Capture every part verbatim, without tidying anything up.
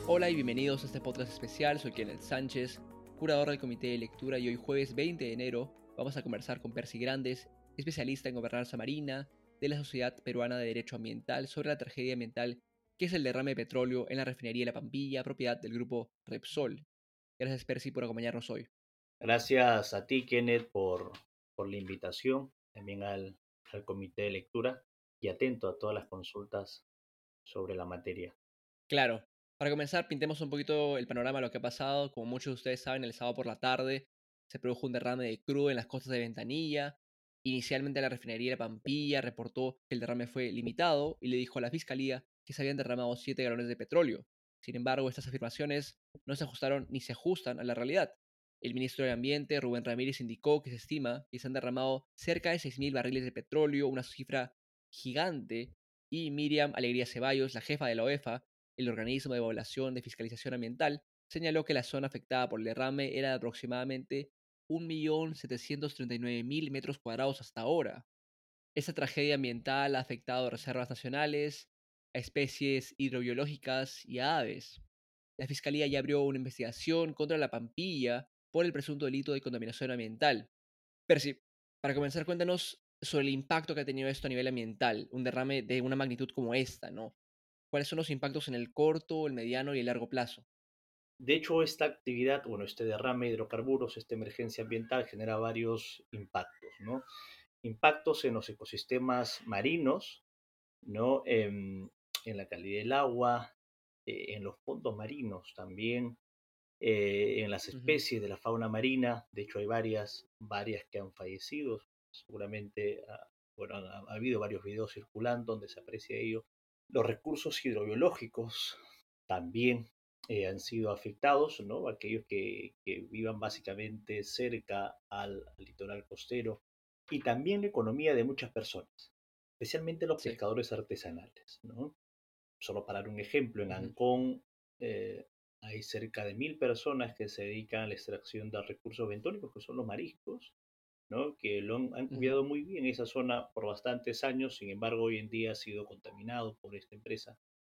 Hola y bienvenidos a este podcast especial. Soy Kenneth Sánchez, curador del Comité de Lectura, y hoy jueves veinte de enero vamos a conversar con Percy Grandes, especialista en gobernanza marina de la Sociedad Peruana de Derecho Ambiental, sobre la tragedia ambiental que es el derrame de petróleo en la refinería de La Pampilla, propiedad del grupo Repsol. Gracias, Percy, por acompañarnos hoy. Gracias a ti, Kenneth, por, por la invitación, también al, al comité de lectura y atento a todas las consultas sobre la materia. Claro, para comenzar, pintemos un poquito el panorama de lo que ha pasado. Como muchos de ustedes saben, el sábado por la tarde se produjo un derrame de crudo en las costas de Ventanilla. Inicialmente la refinería de Pampilla reportó que el derrame fue limitado y le dijo a la fiscalía que se habían derramado siete galones de petróleo. Sin embargo, estas afirmaciones no se ajustaron ni se ajustan a la realidad. El ministro de Ambiente, Rubén Ramírez, indicó que se estima que se han derramado cerca de seis mil barriles de petróleo, una cifra gigante, y Miriam Alegría Ceballos, la jefa de la O E F A, el organismo de evaluación de fiscalización ambiental, señaló que la zona afectada por el derrame era de aproximadamente un millón setecientos treinta y nueve mil metros cuadrados hasta ahora. Esta tragedia ambiental ha afectado a reservas nacionales, a especies hidrobiológicas y a aves. La Fiscalía ya abrió una investigación contra la Pampilla por el presunto delito de contaminación ambiental. Percy, para comenzar, cuéntanos sobre el impacto que ha tenido esto a nivel ambiental, un derrame de una magnitud como esta, ¿no? ¿Cuáles son los impactos en el corto, el mediano y el largo plazo? De hecho, esta actividad, bueno, este derrame de hidrocarburos, esta emergencia ambiental genera varios impactos, ¿no? Impactos en los ecosistemas marinos, ¿no? En, en la calidad del agua, eh, en los fondos marinos también, eh, en las Ujú, especies de la fauna marina. De hecho, hay varias, varias que han fallecido. Seguramente, ah, bueno, ha, ha habido varios videos circulando donde se aprecia ello. Los recursos hidrobiológicos también eh, han sido afectados, ¿no? Aquellos que, que vivan básicamente cerca al, al litoral costero, y también la economía de muchas personas, especialmente los sí. pescadores artesanales, ¿no? Solo para dar un ejemplo, en Ujú, Ancón eh, hay cerca de mil personas que se dedican a la extracción de recursos bentónicos, que son los mariscos, ¿no? Que lo han, han ujú, cuidado muy bien esa zona por bastantes años. Sin embargo, hoy en día ha sido contaminado por esta empresa,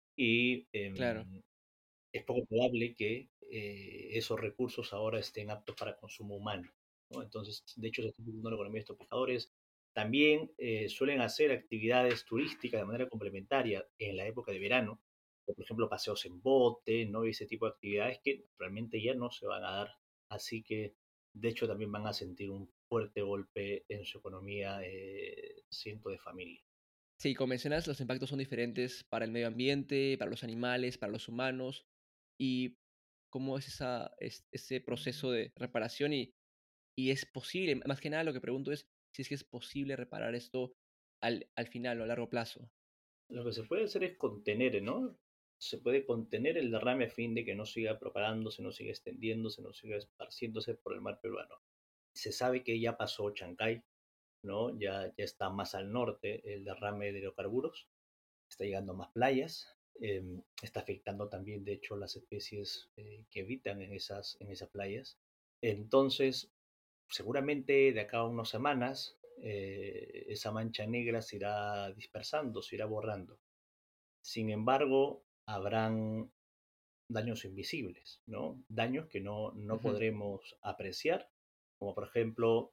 y eh, claro. es poco probable que eh, esos recursos ahora estén aptos para consumo humano, ¿no? Entonces, de hecho, se está impulsando la economía de estos pescadores. También eh, suelen hacer actividades turísticas de manera complementaria en la época de verano, por ejemplo, paseos en bote, ¿no? Y ese tipo de actividades que realmente ya no se van a dar. Así que, de hecho, también van a sentir un fuerte golpe en su economía, eh, cientos de familias. Sí, como mencionas, los impactos son diferentes para el medio ambiente, para los animales, para los humanos. ¿Y cómo es esa, es- ese proceso de reparación? Y, y es posible, más que nada lo que pregunto es si es que es posible reparar esto al, al final o a largo plazo. Lo que se puede hacer es contener, ¿no? Se puede contener el derrame a fin de que no siga propagándose, no siga extendiéndose, no siga esparciéndose por el mar peruano. Se sabe que ya pasó Chancay, ¿no? Ya, ya está más al norte el derrame de hidrocarburos, está llegando a más playas, eh, está afectando también, de hecho, las especies eh, que habitan en esas, en esas playas. Entonces, seguramente de acá a unas semanas, eh, esa mancha negra se irá dispersando, se irá borrando. Sin embargo, habrán daños invisibles, ¿no? Daños que no, no Ujú, podremos apreciar, como por ejemplo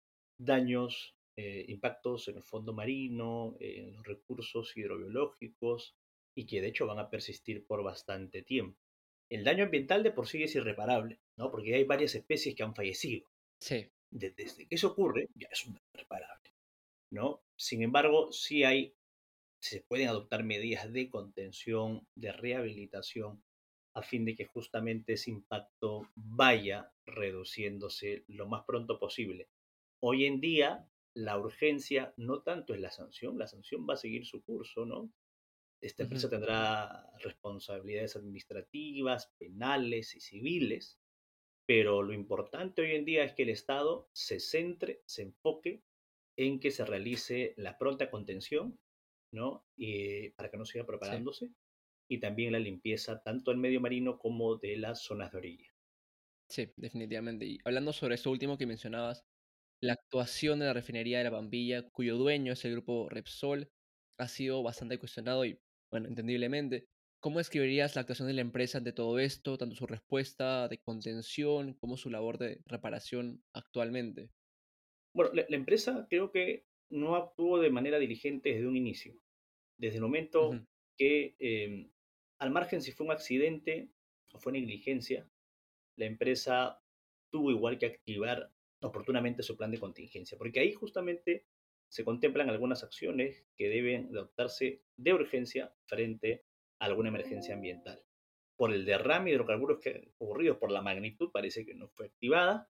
daños, eh, impactos en el fondo marino, en los recursos hidrobiológicos, y que de hecho van a persistir por bastante tiempo. El daño ambiental de por sí es irreparable, ¿no? Porque hay varias especies que han fallecido. sí. Desde que eso ocurre, ya es un daño irreparable, ¿no? Sin embargo, sí hay se pueden adoptar medidas de contención, de rehabilitación, a fin de que justamente ese impacto vaya reduciéndose lo más pronto posible. Hoy en día, la urgencia no tanto es la sanción, la sanción va a seguir su curso, ¿no? Esta empresa Ujú, tendrá responsabilidades administrativas, penales y civiles, pero lo importante hoy en día es que el Estado se centre, se enfoque en que se realice la pronta contención, ¿no? Y para que no siga sí. propagándose, y también la limpieza tanto del medio marino como de las zonas de orilla. Sí, definitivamente. Y hablando sobre esto último que mencionabas, la actuación de la refinería de La Pampilla, cuyo dueño es el grupo Repsol, ha sido bastante cuestionado y, bueno, entendiblemente. ¿Cómo describirías la actuación de la empresa ante todo esto, tanto su respuesta de contención como su labor de reparación actualmente? Bueno, la, la empresa creo que no actuó de manera diligente desde un inicio. Desde el momento Ujú, que, eh, al margen si fue un accidente o fue negligencia, la empresa tuvo igual que activar oportunamente su plan de contingencia, porque ahí justamente se contemplan algunas acciones que deben adoptarse de urgencia frente a alguna emergencia ambiental. Por el derrame de hidrocarburos que ocurrido, por la magnitud, parece que no fue activada.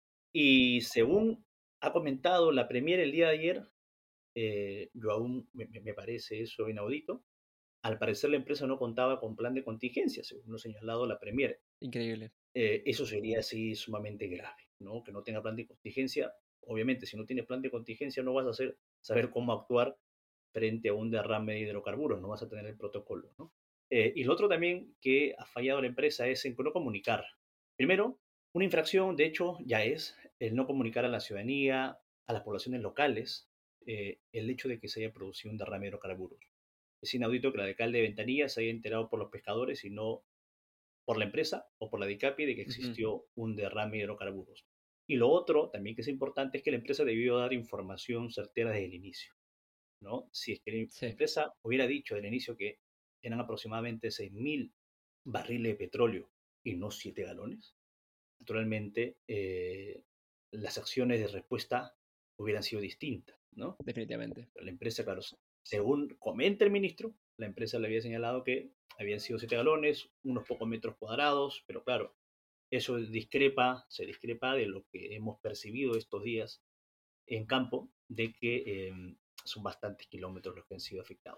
Y según ha comentado la Premier el día de ayer, eh, yo aún me, me parece eso inaudito. Al parecer la empresa no contaba con plan de contingencia, según lo ha señalado la Premier. increíble. Eh, eso sería así sumamente grave, ¿no? Que no tenga plan de contingencia. Obviamente, si no tienes plan de contingencia, no vas a hacer, saber cómo actuar frente a un derrame de hidrocarburos, no vas a tener el protocolo, ¿no? Eh, y lo otro también que ha fallado la empresa es en no comunicar. Primero, una infracción, de hecho, ya es el no comunicar a la ciudadanía, a las poblaciones locales, eh, el hecho de que se haya producido un derrame de hidrocarburos. Es inaudito que el alcalde de Ventanilla se haya enterado por los pescadores y no por la empresa o por la DICAPI de que Ujú, existió un derrame de hidrocarburos. Y lo otro, también que es importante, es que la empresa debió dar información certera desde el inicio, ¿no? Si es que la sí, empresa hubiera dicho desde el inicio que eran aproximadamente seis mil barriles de petróleo y no siete galones, naturalmente eh, las acciones de respuesta hubieran sido distintas, ¿no? definitivamente. Pero la empresa, claro, según comenta el ministro, la empresa le había señalado que habían sido siete galones, unos pocos metros cuadrados, pero claro, eso discrepa, se discrepa de lo que hemos percibido estos días en campo, de que eh, son bastantes kilómetros los que han sido afectados.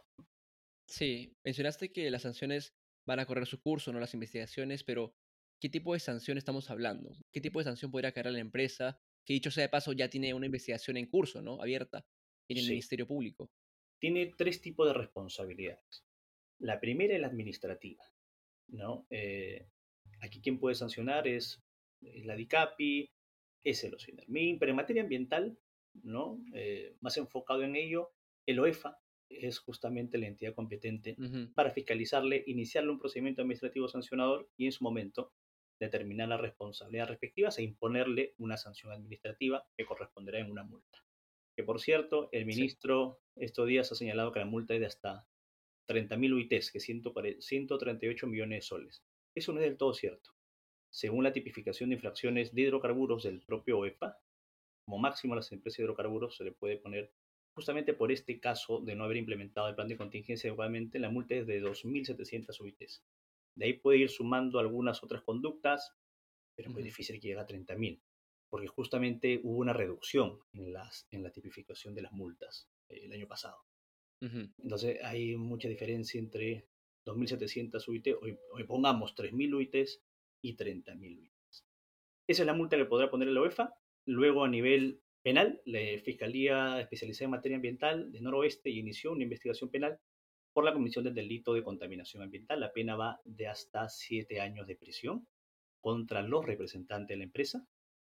Sí, mencionaste que las sanciones van a correr su curso, no las investigaciones, pero ¿qué tipo de sanción estamos hablando? ¿Qué tipo de sanción podría caer a la empresa? Que dicho sea de paso, ya tiene una investigación en curso, ¿no? Abierta en el Sí, Ministerio Público. tiene tres tipos de responsabilidades. La primera es la administrativa, ¿no? Eh, aquí quien puede sancionar es, es la DICAPI, es el OSINERMIN, pero en materia ambiental, ¿no? Eh, más enfocado en ello, el OEFA es justamente la entidad competente Ujú, para fiscalizarle, iniciarle un procedimiento administrativo sancionador y en su momento determinar las responsabilidades respectivas e imponerle una sanción administrativa que corresponderá en una multa. Que por cierto, el sí, ministro estos días ha señalado que la multa es de hasta treinta mil U I Ts, que es ciento treinta y ocho millones de soles. Eso no es del todo cierto. Según la tipificación de infracciones de hidrocarburos del propio OEFA, como máximo a las empresas de hidrocarburos se le puede poner, justamente por este caso de no haber implementado el plan de contingencia adecuadamente, la multa es de dos mil setecientas U I Ts. De ahí puede ir sumando algunas otras conductas, pero es muy ujú, difícil que llegue a treinta mil, porque justamente hubo una reducción en, las, en la tipificación de las multas eh, el año pasado. ujú, Entonces hay mucha diferencia entre dos mil setecientas U I T, o, o pongamos tres mil U I Ts y treinta mil U I Ts. Esa es la multa que podrá poner la UEFA. Luego, a nivel penal, la Fiscalía Especializada en Materia Ambiental de Noroeste inició una investigación penal por la comisión del delito de contaminación ambiental. La pena va de hasta siete años de prisión contra los representantes de la empresa.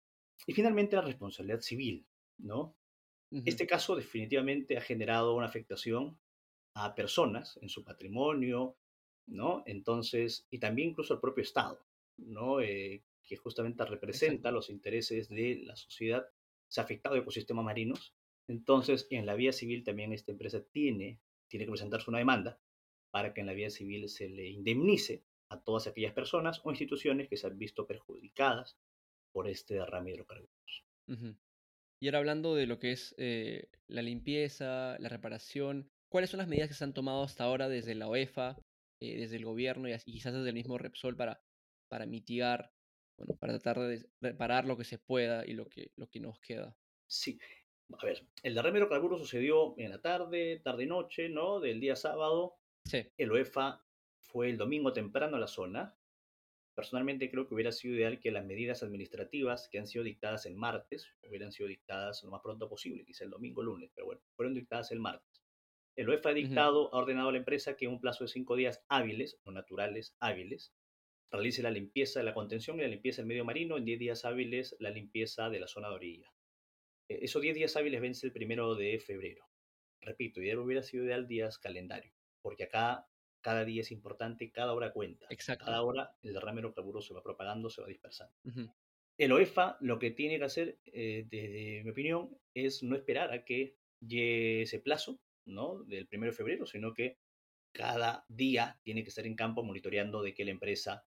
Y finalmente, la responsabilidad civil, ¿no? ujú, Este caso definitivamente ha generado una afectación a personas en su patrimonio, ¿no? Entonces, y también incluso al propio Estado, ¿no? Eh, que justamente representa exacto. los intereses de la sociedad, se ha afectado ecosistemas marinos. Entonces, en la vía civil también esta empresa tiene, tiene que presentarse una demanda para que en la vía civil se le indemnice a todas aquellas personas o instituciones que se han visto perjudicadas por este derrame de hidrocarburos. Ujú. Y ahora hablando de lo que es eh, la limpieza, la reparación, ¿cuáles son las medidas que se han tomado hasta ahora desde la UEFA, eh, desde el gobierno y, as- y quizás desde el mismo Repsol para, para mitigar, bueno, para tratar de reparar lo que se pueda y lo que, lo que nos queda? Sí, a ver, el derrame de hidrocarburos sucedió en la tarde, tarde y noche, ¿no? Del día sábado. Sí. El OEFA fue el domingo temprano a la zona. Personalmente creo que hubiera sido ideal que las medidas administrativas que han sido dictadas el martes hubieran sido dictadas lo más pronto posible, quizá el domingo o lunes, pero bueno, fueron dictadas el martes. El OEFA ha Ujú, dictado, ha ordenado a la empresa que en un plazo de cinco días hábiles, o naturales hábiles, realice la limpieza de la contención y la limpieza del medio marino, en diez días hábiles la limpieza de la zona de orilla. Eh, Esos diez días hábiles vence el primero de febrero. Repito, ideal hubiera sido ideal días calendario, porque acá Cada día es importante, cada hora cuenta. Exacto. Cada hora el derrame de hidrocarburos se va propagando, se va dispersando. Ujú, El OEFA lo que tiene que hacer, eh, desde mi opinión, es no esperar a que llegue ese plazo, ¿no? Del primero de febrero, sino que cada día tiene que estar en campo monitoreando de que la empresa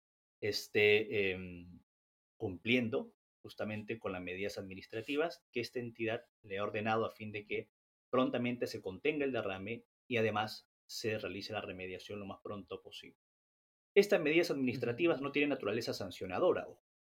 esté eh, cumpliendo justamente con las medidas administrativas que esta entidad le ha ordenado a fin de que prontamente se contenga el derrame y además se realice la remediación lo más pronto posible. Estas medidas ujú, administrativas no tienen naturaleza sancionadora.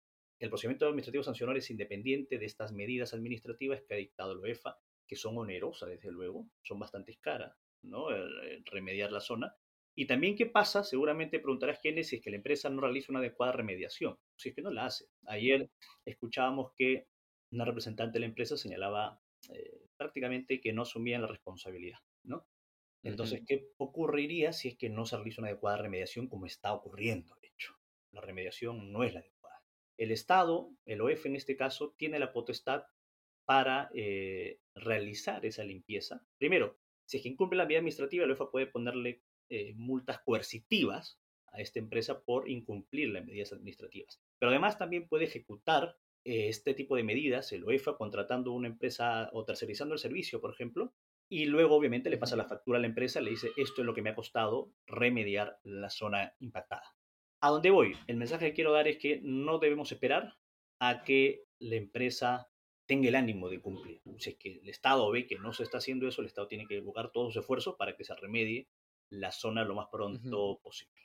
El procedimiento administrativo sancionador es independiente de estas medidas administrativas que ha dictado la UEFA, que son onerosas, desde luego, son bastante caras, ¿no? El, el remediar la zona. Y también, ¿qué pasa? Seguramente preguntarás quién es si es que la empresa no realiza una adecuada remediación, si es que no la hace. Ayer escuchábamos que una representante de la empresa señalaba eh, prácticamente que no asumían la responsabilidad, ¿no? ujú, Entonces, ¿qué ocurriría si es que no se realiza una adecuada remediación como está ocurriendo, de hecho? La remediación no es la adecuada. El Estado, el O E F en este caso, tiene la potestad para eh, realizar esa limpieza. Primero, si es que incumple la vía administrativa, el O E F A puede ponerle eh, multas coercitivas a esta empresa por incumplir las medidas administrativas. Pero además también puede ejecutar eh, este tipo de medidas, el O E F A, contratando una empresa o tercerizando el servicio, por ejemplo, y luego obviamente le pasa ujú, la factura a la empresa, le dice, esto es lo que me ha costado remediar la zona impactada. ¿A dónde voy? El mensaje que quiero dar es que no debemos esperar a que la empresa tenga el ánimo de cumplir. Si es que el Estado ve que no se está haciendo eso, el Estado tiene que buscar todos sus esfuerzos para que se remedie la zona lo más ujú. pronto posible.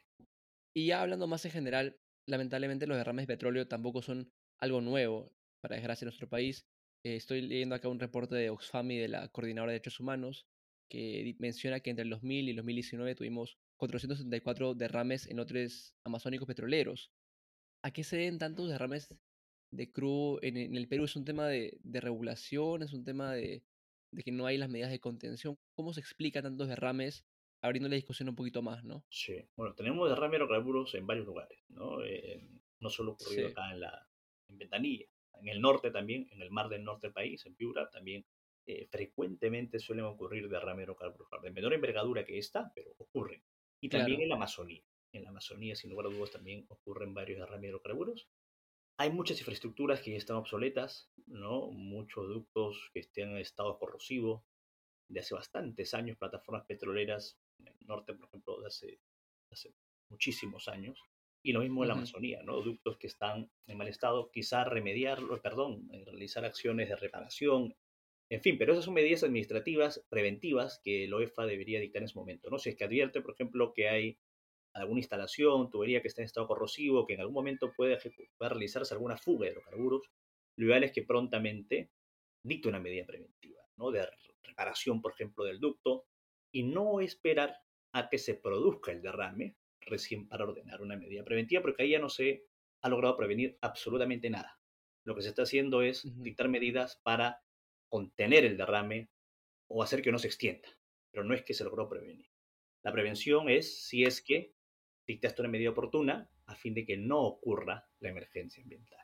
Y ya hablando más en general, lamentablemente los derrames de petróleo tampoco son algo nuevo, para desgracia, en nuestro país. Eh, estoy leyendo acá un reporte de Oxfam y de la Coordinadora de Derechos Humanos que di- menciona que entre el dos mil y el dos mil diecinueve tuvimos cuatrocientos setenta y cuatro derrames en lotes amazónicos petroleros. ¿A qué se deben tantos derrames de crudo en, en el Perú? ¿Es un tema de, de regulación? ¿Es un tema de, de que no hay las medidas de contención? ¿Cómo se explica tantos derrames? Abriendo la discusión un poquito más, ¿no? Sí, bueno, tenemos derrame de hidrocarburos en varios lugares, ¿no? Eh, no solo ocurrido Sí, acá en, la, en Ventanilla, en el norte también, en el mar del norte del país, en Piura, también eh, frecuentemente suelen ocurrir derrame de hidrocarburos, de menor envergadura que esta, pero ocurren. Y también claro. en la Amazonía. En la Amazonía, sin lugar a dudas, también ocurren varios derrames de hidrocarburos. Hay muchas infraestructuras que ya están obsoletas, ¿no? Muchos ductos que están en estado corrosivo de hace bastantes años, plataformas petroleras en el norte, por ejemplo, de hace, hace muchísimos años, y lo mismo en la Ujú, Amazonía, ¿no? Ductos que están en mal estado, quizá remediarlo, perdón, realizar acciones de reparación, en fin, pero esas son medidas administrativas preventivas que el O E F A debería dictar en ese momento, ¿no? Si es que advierte, por ejemplo, que hay alguna instalación, tubería que está en estado corrosivo, que en algún momento puede, pueda realizarse alguna fuga de hidrocarburos, lo ideal es que prontamente dicte una medida preventiva, ¿no? De reparación, por ejemplo, del ducto, y no esperar a que se produzca el derrame recién para ordenar una medida preventiva, porque ahí ya no se ha logrado prevenir absolutamente nada. Lo que se está haciendo es ujú. dictar medidas para contener el derrame o hacer que no se extienda, pero no es que se logró prevenir. La prevención es si es que dictaste una medida oportuna a fin de que no ocurra la emergencia ambiental.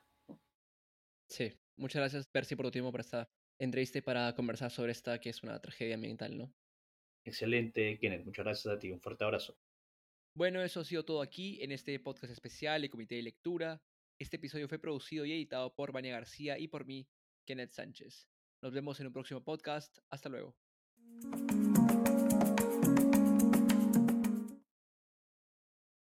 Sí, muchas gracias, Percy, por tu tiempo para esta entrevista y para conversar sobre esta que es una tragedia ambiental, ¿no? Excelente, Kenneth. Muchas gracias a ti. Un fuerte abrazo. Bueno, eso ha sido todo aquí en este podcast especial de Comité de Lectura. Este episodio fue producido y editado por Vania García y por mí, Kenneth Sánchez. Nos vemos en un próximo podcast. Hasta luego.